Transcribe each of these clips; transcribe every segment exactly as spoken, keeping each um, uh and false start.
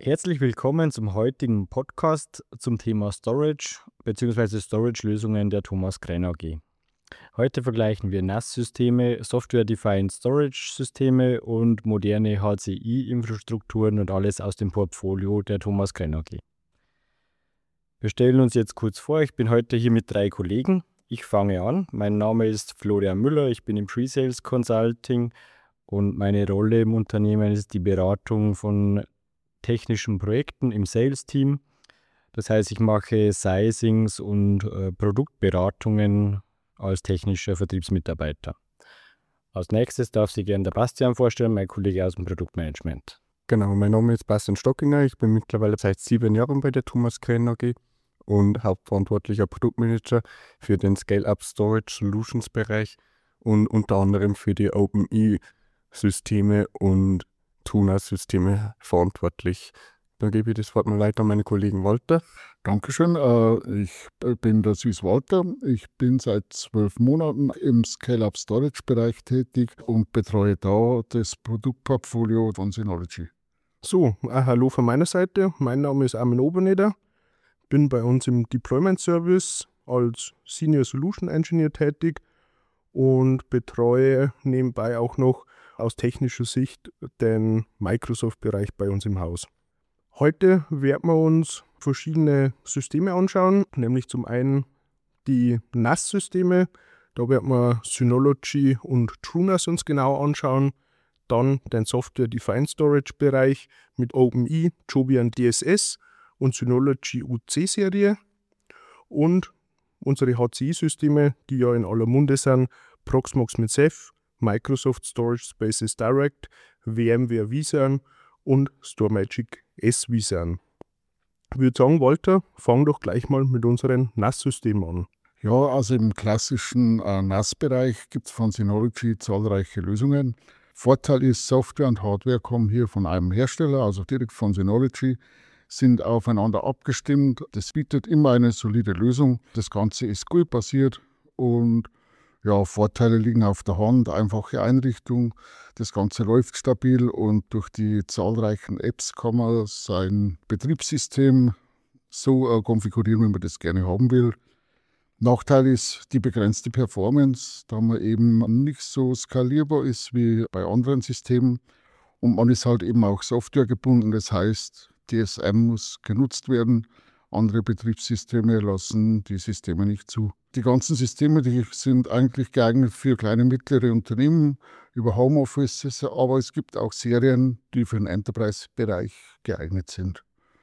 Herzlich willkommen zum heutigen Podcast zum Thema Storage bzw. Storage-Lösungen der Thomas Krenn A G. Heute vergleichen wir N A S-Systeme, Software-Defined Storage-Systeme und moderne H C I-Infrastrukturen und alles aus dem Portfolio der Thomas Krenn A G. Wir stellen uns jetzt kurz vor, ich bin heute hier mit drei Kollegen. Ich fange an. Mein Name ist Florian Müller, ich bin im Pre-Sales Consulting und meine Rolle im Unternehmen ist die Beratung von technischen Projekten im Sales-Team. Das heißt, ich mache Sizings und äh, Produktberatungen als technischer Vertriebsmitarbeiter. Als nächstes darf sich gerne der Bastian vorstellen, mein Kollege aus dem Produktmanagement. Genau, mein Name ist Bastian Stockinger, ich bin mittlerweile seit sieben Jahren bei der Thomas Krenn A G und hauptverantwortlicher Produktmanager für den Scale-Up Storage Solutions Bereich und unter anderem für die OpenE-Systeme und Tunas-Systeme verantwortlich. Dann gebe ich das Wort mal weiter an meinen Kollegen Walter. Dankeschön. Äh, ich bin der Süß Walter. Ich bin seit zwölf Monaten im Scale-Up Storage Bereich tätig und betreue da das Produktportfolio von Synology. So, äh, hallo von meiner Seite. Mein Name ist Armin Oberneder. Bin bei uns im Deployment Service als Senior Solution Engineer tätig und betreue nebenbei auch noch aus technischer Sicht den Microsoft-Bereich bei uns im Haus. Heute werden wir uns verschiedene Systeme anschauen, nämlich zum einen die N A S-Systeme, da werden wir Synology und TrueNAS uns genau anschauen, dann den Software-Defined Storage-Bereich mit OpenE, Jovian D S S und Synology U C-Serie und unsere H C I-Systeme, die ja in aller Munde sind, Proxmox mit Ceph, Microsoft Storage Spaces Direct, VMware vSAN und StoreMagic S vSAN. Ich würde sagen, Walter, fang doch gleich mal mit unseren N A S-Systemen an. Ja, also im klassischen äh, N A S-Bereich gibt es von Synology zahlreiche Lösungen. Vorteil ist, Software und Hardware kommen hier von einem Hersteller, also direkt von Synology, sind aufeinander abgestimmt. Das bietet immer eine solide Lösung. Das Ganze ist G U I-basiert und ja, Vorteile liegen auf der Hand, einfache Einrichtung, das Ganze läuft stabil und durch die zahlreichen Apps kann man sein Betriebssystem so äh, konfigurieren, wie man das gerne haben will. Nachteil ist die begrenzte Performance, da man eben nicht so skalierbar ist wie bei anderen Systemen und man ist halt eben auch softwaregebunden, das heißt, D S M muss genutzt werden. Andere Betriebssysteme lassen die Systeme nicht zu. Die ganzen Systeme, die sind eigentlich geeignet für kleine und mittlere Unternehmen über Homeoffices, aber es gibt auch Serien, die für den Enterprise-Bereich geeignet sind.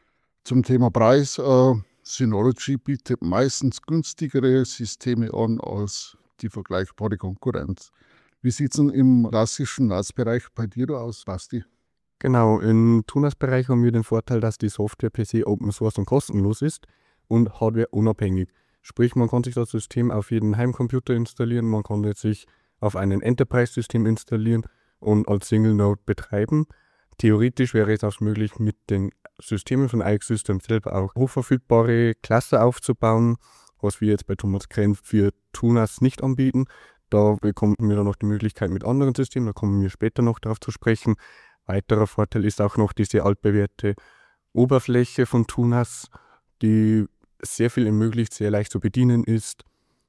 Zum Thema Preis, äh, Synology bietet meistens günstigere Systeme an als die vergleichbare Konkurrenz. Wie sieht es denn im klassischen N A S-Bereich bei dir aus, Basti? Genau, im TrueNAS-Bereich haben wir den Vorteil, dass die Software per se Open Source und kostenlos ist und Hardware unabhängig. Sprich, man kann sich das System auf jeden Heimcomputer installieren, man kann es sich auf einen Enterprise-System installieren und als Single-Node betreiben. Theoretisch wäre es auch möglich, mit den Systemen von I X Systems selber auch hochverfügbare Cluster aufzubauen, was wir jetzt bei Thomas Krenn für TrueNAS nicht anbieten. Da bekommen wir dann noch die Möglichkeit mit anderen Systemen, da kommen wir später noch darauf zu sprechen. Weiterer Vorteil ist auch noch diese altbewährte Oberfläche von TrueNAS, die sehr viel ermöglicht, sehr leicht zu bedienen ist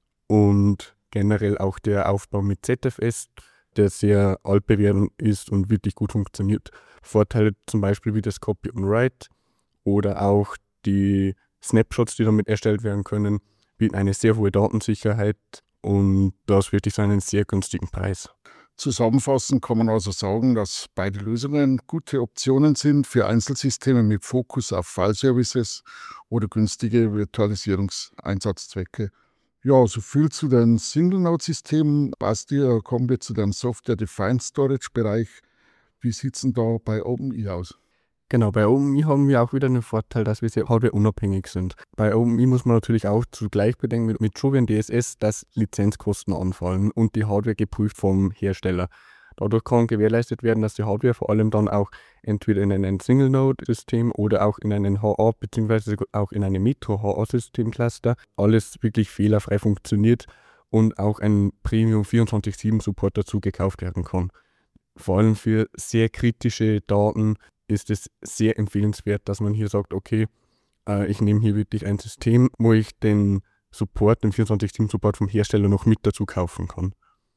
und generell auch der Aufbau mit Z F S, der sehr altbewährt ist und wirklich gut funktioniert. Vorteile zum Beispiel wie das Copy und Write oder auch die Snapshots, die damit erstellt werden können, bieten eine sehr hohe Datensicherheit und das wirklich zu einem sehr günstigen Preis. Zusammenfassend kann man also sagen, dass beide Lösungen gute Optionen sind für Einzelsysteme mit Fokus auf File-Services oder günstige Virtualisierungseinsatzzwecke. Ja, so viel zu den Single-Node-Systemen. Basti, kommen wir zu dem Software-Defined Storage-Bereich. Wie sieht es denn da bei OpenE aus? Genau, bei OpenE haben wir auch wieder den Vorteil, dass wir sehr hardwareunabhängig sind. Bei OpenE muss man natürlich auch zugleich bedenken mit, mit Jovian D S S, dass Lizenzkosten anfallen und die Hardware geprüft vom Hersteller. Dadurch kann gewährleistet werden, dass die Hardware vor allem dann auch entweder in ein Single-Node-System oder auch in einen H A bzw. auch in einem Metro-H A-System-Cluster alles wirklich fehlerfrei funktioniert und auch ein Premium vierundzwanzig sieben Support dazu gekauft werden kann. Vor allem für sehr kritische Daten ist es sehr empfehlenswert, dass man hier sagt, okay, äh, ich nehme hier wirklich ein System, wo ich den Support, den vierundzwanzig sieben Support vom Hersteller noch mit dazu kaufen kann.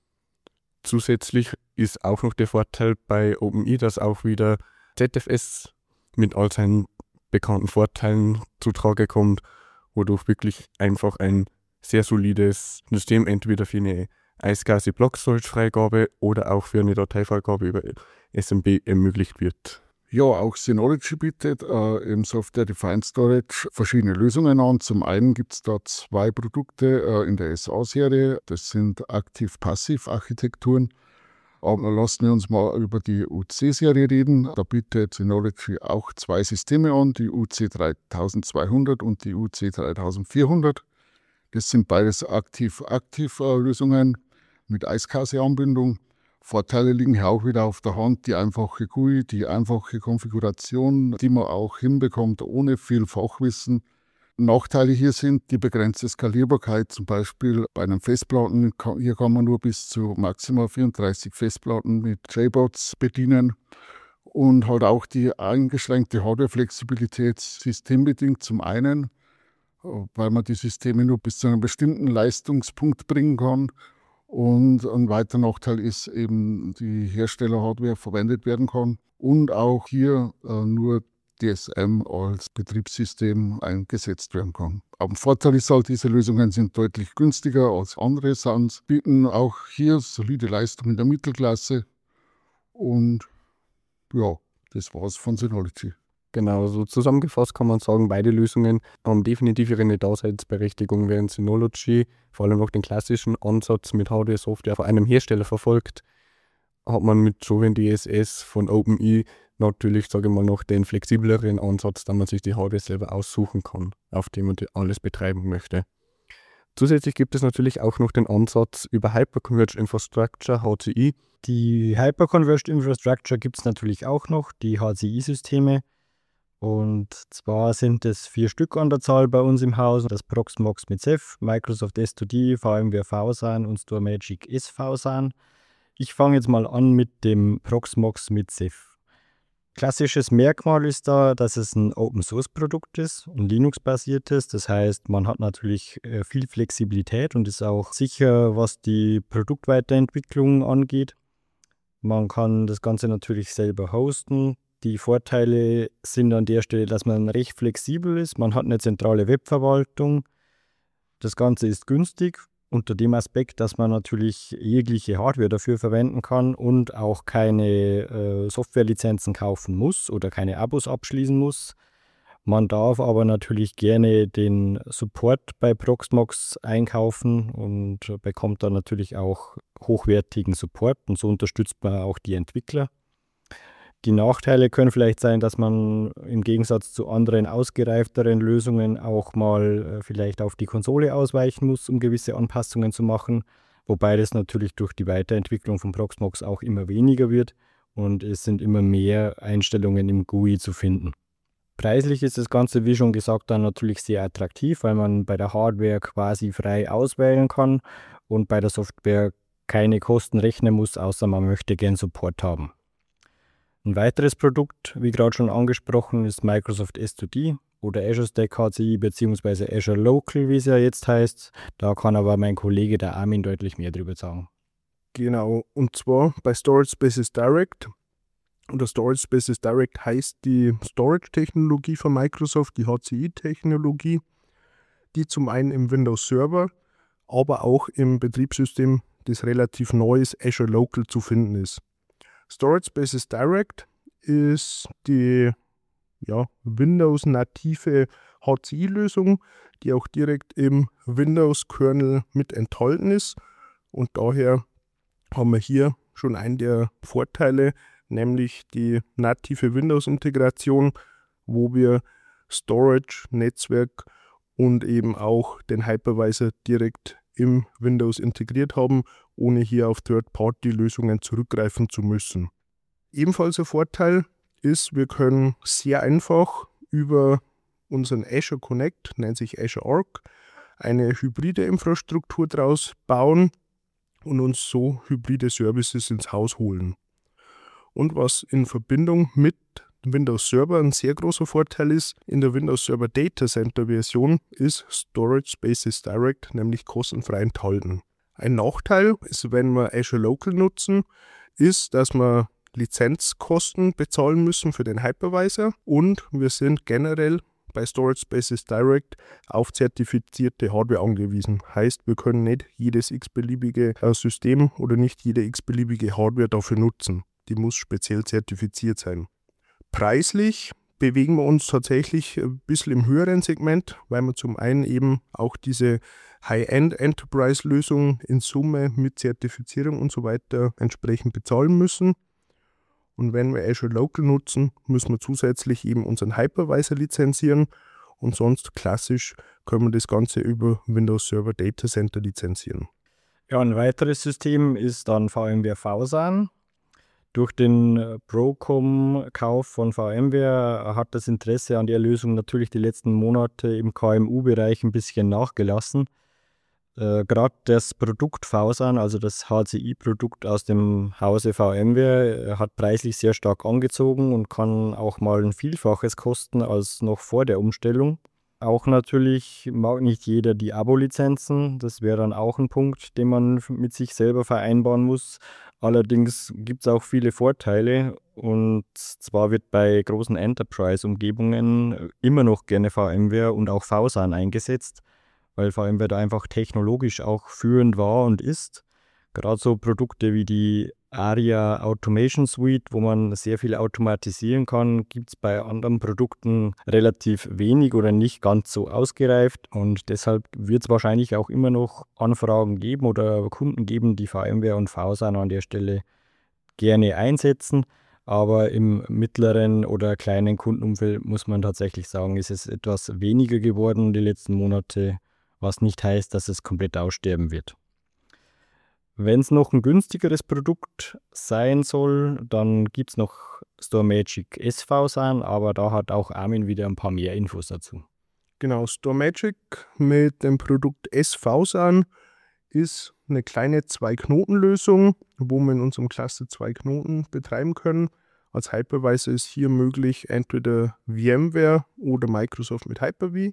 Zusätzlich ist auch noch der Vorteil bei OpenE, dass auch wieder Z F S mit all seinen bekannten Vorteilen zutage kommt, wodurch wirklich einfach ein sehr solides System entweder für eine iSCSI Block Storage Freigabe oder auch für eine Dateifreigabe über S M B ermöglicht wird. Ja, auch Synology bietet äh, im Software Defined Storage verschiedene Lösungen an. Zum einen gibt es da zwei Produkte äh, in der S A-Serie. Das sind Aktiv-Passiv-Architekturen. Aber lassen wir uns mal über die U C-Serie reden. Da bietet Synology auch zwei Systeme an, die U C dreitausendzweihundert und die U C dreitausendvierhundert. Das sind beides Aktiv-Aktiv-Lösungen mit iSCSI-Anbindung. Vorteile liegen hier auch wieder auf der Hand. Die einfache G U I, die einfache Konfiguration, die man auch hinbekommt ohne viel Fachwissen. Nachteile hier sind die begrenzte Skalierbarkeit. Zum Beispiel bei einem Festplatten, hier kann man nur bis zu maximal vierunddreißig Festplatten mit J BODs bedienen. Und halt auch die eingeschränkte Hardware-Flexibilität systembedingt zum einen, weil man die Systeme nur bis zu einem bestimmten Leistungspunkt bringen kann. Und ein weiterer Nachteil ist eben, die Hersteller-Hardware verwendet werden kann und auch hier äh, nur D S M als Betriebssystem eingesetzt werden kann. Aber ein Vorteil ist halt, diese Lösungen sind deutlich günstiger als andere Sounds, bieten auch hier solide Leistung in der Mittelklasse und ja, das war's von Synology. Genau, so zusammengefasst kann man sagen, beide Lösungen haben definitiv ihre Daseinsberechtigung, während Synology vor allem auch den klassischen Ansatz mit Hardware, Software von einem Hersteller verfolgt, hat man mit Jovian D S S von OpenE natürlich, sage ich mal, noch den flexibleren Ansatz, da man sich die Hardware selber aussuchen kann, auf dem man alles betreiben möchte. Zusätzlich gibt es natürlich auch noch den Ansatz über Hyperconverged Infrastructure, H C I. Die Hyperconverged Infrastructure gibt es natürlich auch noch, die H C I-Systeme. Und zwar sind es vier Stück an der Zahl bei uns im Haus. Das Proxmox mit Ceph, Microsoft S zwei D, VMware vSAN und StoreMagic S vSAN. Ich fange jetzt mal an mit dem Proxmox mit Ceph. Klassisches Merkmal ist da, dass es ein Open-Source-Produkt ist, ein Linux-basiertes. Das heißt, man hat natürlich äh, viel Flexibilität und ist auch sicher, was die Produktweiterentwicklung angeht. Man kann das Ganze natürlich selber hosten. Die Vorteile sind an der Stelle, dass man recht flexibel ist. Man hat eine zentrale Webverwaltung. Das Ganze ist günstig unter dem Aspekt, dass man natürlich jegliche Hardware dafür verwenden kann und auch keine äh, Softwarelizenzen kaufen muss oder keine Abos abschließen muss. Man darf aber natürlich gerne den Support bei Proxmox einkaufen und bekommt dann natürlich auch hochwertigen Support und so unterstützt man auch die Entwickler. Die Nachteile können vielleicht sein, dass man im Gegensatz zu anderen ausgereifteren Lösungen auch mal äh, vielleicht auf die Konsole ausweichen muss, um gewisse Anpassungen zu machen, wobei das natürlich durch die Weiterentwicklung von Proxmox auch immer weniger wird und es sind immer mehr Einstellungen im G U I zu finden. Preislich ist das Ganze, wie schon gesagt, dann natürlich sehr attraktiv, weil man bei der Hardware quasi frei auswählen kann und bei der Software keine Kosten rechnen muss, außer man möchte gern Support haben. Ein weiteres Produkt, wie gerade schon angesprochen, ist Microsoft S zwei D oder Azure Stack H C I bzw. Azure Local, wie es ja jetzt heißt. Da kann aber mein Kollege, der Armin, deutlich mehr drüber sagen. Genau, und zwar bei Storage Spaces Direct. Oder Storage Spaces Direct heißt die Storage-Technologie von Microsoft, die H C I-Technologie, die zum einen im Windows Server, aber auch im Betriebssystem, das relativ neues Azure Local zu finden ist. Storage Spaces Direct ist die ja, Windows-native H C I-Lösung, die auch direkt im Windows-Kernel mit enthalten ist. Und daher haben wir hier schon einen der Vorteile, nämlich die native Windows-Integration, wo wir Storage, Netzwerk und eben auch den Hypervisor direkt im Windows integriert haben, ohne hier auf Third-Party-Lösungen zurückgreifen zu müssen. Ebenfalls ein Vorteil ist, wir können sehr einfach über unseren Azure Connect, nennt sich Azure Arc, eine hybride Infrastruktur draus bauen und uns so hybride Services ins Haus holen. Und was in Verbindung mit Windows Server ein sehr großer Vorteil ist, in der Windows Server Data Center Version ist Storage Spaces Direct nämlich kostenfrei enthalten. Ein Nachteil ist, wenn wir Azure Local nutzen, ist, dass wir Lizenzkosten bezahlen müssen für den Hypervisor und wir sind generell bei Storage Spaces Direct auf zertifizierte Hardware angewiesen. Heißt, wir können nicht jedes x-beliebige System oder nicht jede x-beliebige Hardware dafür nutzen. Die muss speziell zertifiziert sein. Preislich bewegen wir uns tatsächlich ein bisschen im höheren Segment, weil wir zum einen eben auch diese High-End-Enterprise-Lösung in Summe mit Zertifizierung und so weiter entsprechend bezahlen müssen. Und wenn wir Azure Local nutzen, müssen wir zusätzlich eben unseren Hypervisor lizenzieren und sonst klassisch können wir das Ganze über Windows Server Data Center lizenzieren. Ja, ein weiteres System ist dann VMware Vsan. Durch den Procom-Kauf von VMware hat das Interesse an der Lösung natürlich die letzten Monate im K M U-Bereich ein bisschen nachgelassen. Äh, Gerade das Produkt Vsan, also das H C I-Produkt aus dem Hause VMware, hat preislich sehr stark angezogen und kann auch mal ein Vielfaches kosten als noch vor der Umstellung. Auch natürlich mag nicht jeder die Abo-Lizenzen, das wäre dann auch ein Punkt, den man mit sich selber vereinbaren muss. Allerdings gibt es auch viele Vorteile und zwar wird bei großen Enterprise-Umgebungen immer noch gerne VMware und auch Vsan eingesetzt, weil VMware da einfach technologisch auch führend war und ist. Gerade so Produkte wie die Aria Automation Suite, wo man sehr viel automatisieren kann, gibt es bei anderen Produkten relativ wenig oder nicht ganz so ausgereift. Und deshalb wird es wahrscheinlich auch immer noch Anfragen geben oder Kunden geben, die VMware und Vsan an der Stelle gerne einsetzen. Aber im mittleren oder kleinen Kundenumfeld muss man tatsächlich sagen, ist es etwas weniger geworden die letzten Monate, was nicht heißt, dass es komplett aussterben wird. Wenn es noch ein günstigeres Produkt sein soll, dann gibt es noch StoreMagic S Vsan, aber da hat auch Armin wieder ein paar mehr Infos dazu. Genau, StoreMagic mit dem Produkt S Vsan ist eine kleine Zwei-Knoten-Lösung, wo wir in unserem Cluster zwei Knoten betreiben können. Als Hypervisor ist hier möglich entweder VMware oder Microsoft mit Hyper-V.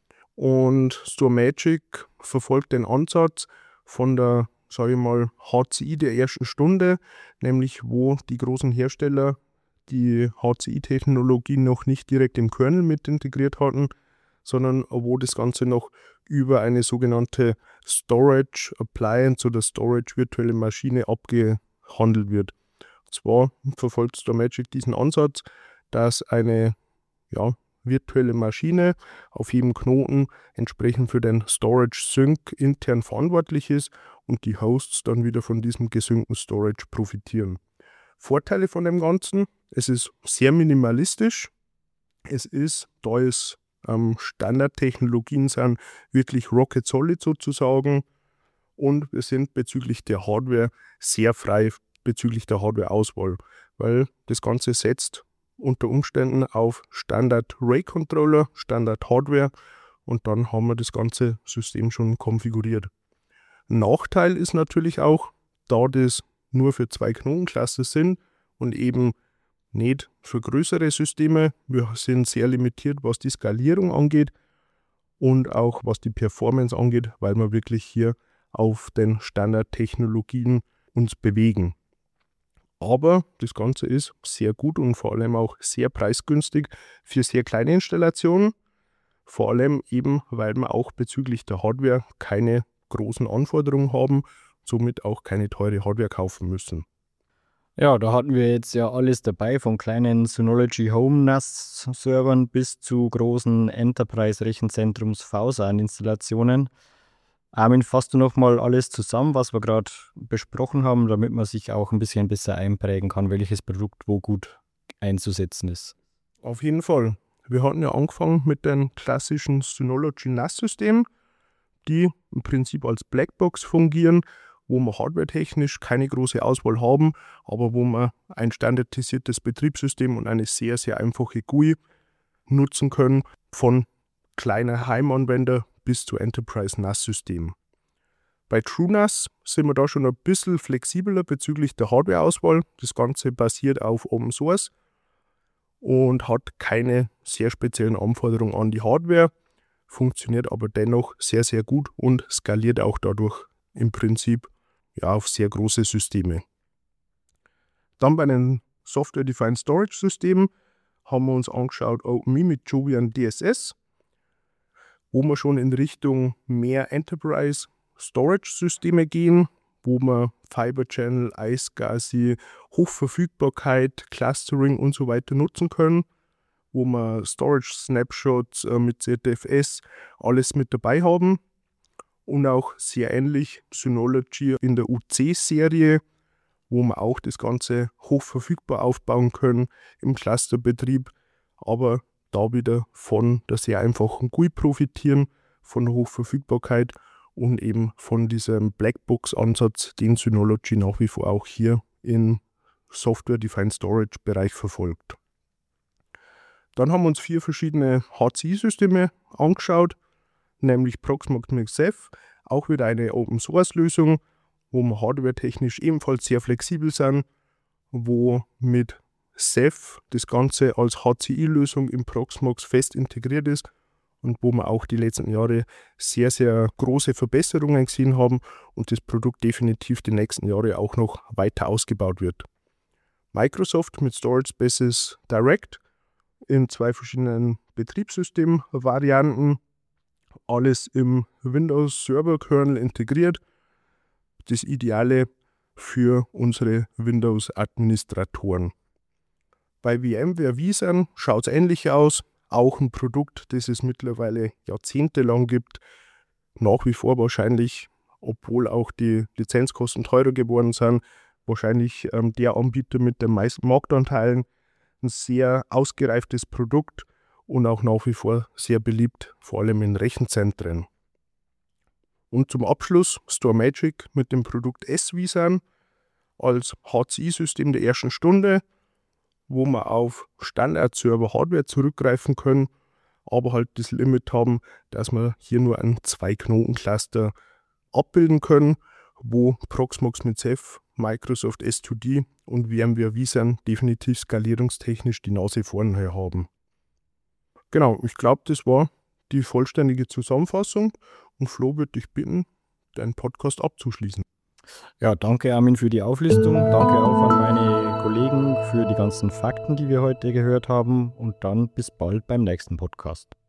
Und StoreMagic verfolgt den Ansatz von der, sage ich mal, H C I der ersten Stunde, nämlich wo die großen Hersteller die H C I-Technologie noch nicht direkt im Kernel mit integriert hatten, sondern wo das Ganze noch über eine sogenannte Storage Appliance oder Storage virtuelle Maschine abgehandelt wird. Und zwar verfolgt StoreMagic diesen Ansatz, dass eine ja, virtuelle Maschine auf jedem Knoten entsprechend für den Storage Sync intern verantwortlich ist und die Hosts dann wieder von diesem gesyncten Storage profitieren. Vorteile von dem Ganzen: Es ist sehr minimalistisch, es ist, da es ähm, Standardtechnologien sind, wirklich Rocket Solid sozusagen, und wir sind bezüglich der Hardware sehr frei bezüglich der Hardware-Auswahl, weil das Ganze setzt unter Umständen auf Standard-Ray-Controller, Standard-Hardware, und dann haben wir das ganze System schon konfiguriert. Nachteil ist natürlich auch, da das nur für zwei Knotenklassen sind und eben nicht für größere Systeme, wir sind sehr limitiert, was die Skalierung angeht und auch was die Performance angeht, weil wir wirklich hier auf den Standardtechnologien uns bewegen. Aber das Ganze ist sehr gut und vor allem auch sehr preisgünstig für sehr kleine Installationen. Vor allem eben, weil wir auch bezüglich der Hardware keine großen Anforderungen haben, somit auch keine teure Hardware kaufen müssen. Ja, da hatten wir jetzt ja alles dabei, von kleinen Synology Home N A S-Servern bis zu großen Enterprise-Rechenzentrums Vsan-Installationen. Armin, fasst du nochmal alles zusammen, was wir gerade besprochen haben, damit man sich auch ein bisschen besser einprägen kann, welches Produkt wo gut einzusetzen ist? Auf jeden Fall. Wir hatten ja angefangen mit den klassischen Synology N A S-Systemen, die im Prinzip als Blackbox fungieren, wo wir hardwaretechnisch keine große Auswahl haben, aber wo wir ein standardisiertes Betriebssystem und eine sehr, sehr einfache G U I nutzen können, von kleiner Heimanwender bis zu Enterprise N A S-Systemen. Bei TrueNAS sind wir da schon ein bisschen flexibler bezüglich der Hardware-Auswahl. Das Ganze basiert auf Open Source und hat keine sehr speziellen Anforderungen an die Hardware, funktioniert aber dennoch sehr, sehr gut und skaliert auch dadurch im Prinzip ja, auf sehr große Systeme. Dann bei den Software-Defined Storage-Systemen haben wir uns angeschaut OpenMe mit Jovian D S S, wo wir schon in Richtung mehr Enterprise Storage-Systeme gehen, wo wir Fiber Channel, iSCSI, Hochverfügbarkeit, Clustering und so weiter nutzen können, wo wir Storage Snapshots äh, mit Z F S alles mit dabei haben und auch sehr ähnlich Synology in der U C-Serie, wo wir auch das Ganze hochverfügbar aufbauen können im Clusterbetrieb, aber da wieder von der sehr einfachen G U I profitieren, von der Hochverfügbarkeit und eben von diesem Blackbox-Ansatz, den Synology nach wie vor auch hier im Software-Defined Storage-Bereich verfolgt. Dann haben wir uns vier verschiedene H C I-Systeme angeschaut, nämlich Proxmox mit Ceph, auch wieder eine Open-Source-Lösung, wo wir hardware-technisch ebenfalls sehr flexibel sind, wo mit Ceph das Ganze als H C I-Lösung im Proxmox fest integriert ist und wo wir auch die letzten Jahre sehr, sehr große Verbesserungen gesehen haben und das Produkt definitiv die nächsten Jahre auch noch weiter ausgebaut wird. Microsoft mit Storage Spaces Direct in zwei verschiedenen Betriebssystemvarianten, alles im Windows Server Kernel integriert, das Ideale für unsere Windows-Administratoren. Bei VMware vSAN schaut es ähnlich aus, auch ein Produkt, das es mittlerweile jahrzehntelang gibt, nach wie vor wahrscheinlich, obwohl auch die Lizenzkosten teurer geworden sind, wahrscheinlich ähm, der Anbieter mit den meisten Marktanteilen, ein sehr ausgereiftes Produkt und auch nach wie vor sehr beliebt, vor allem in Rechenzentren. Und zum Abschluss StoreMagic mit dem Produkt S-vSAN als H C I-System der ersten Stunde, wo wir auf Standard-Server-Hardware zurückgreifen können, aber halt das Limit haben, dass wir hier nur ein Zwei-Knoten-Cluster abbilden können, wo Proxmox mit Ceph, Microsoft S zwei D und VMware vSAN definitiv skalierungstechnisch die Nase vorne haben. Genau, ich glaube, das war die vollständige Zusammenfassung und Flo würde dich bitten, deinen Podcast abzuschließen. Ja, danke Armin für die Auflistung. Danke auch an meine Kollegen für die ganzen Fakten, die wir heute gehört haben. Und dann bis bald beim nächsten Podcast.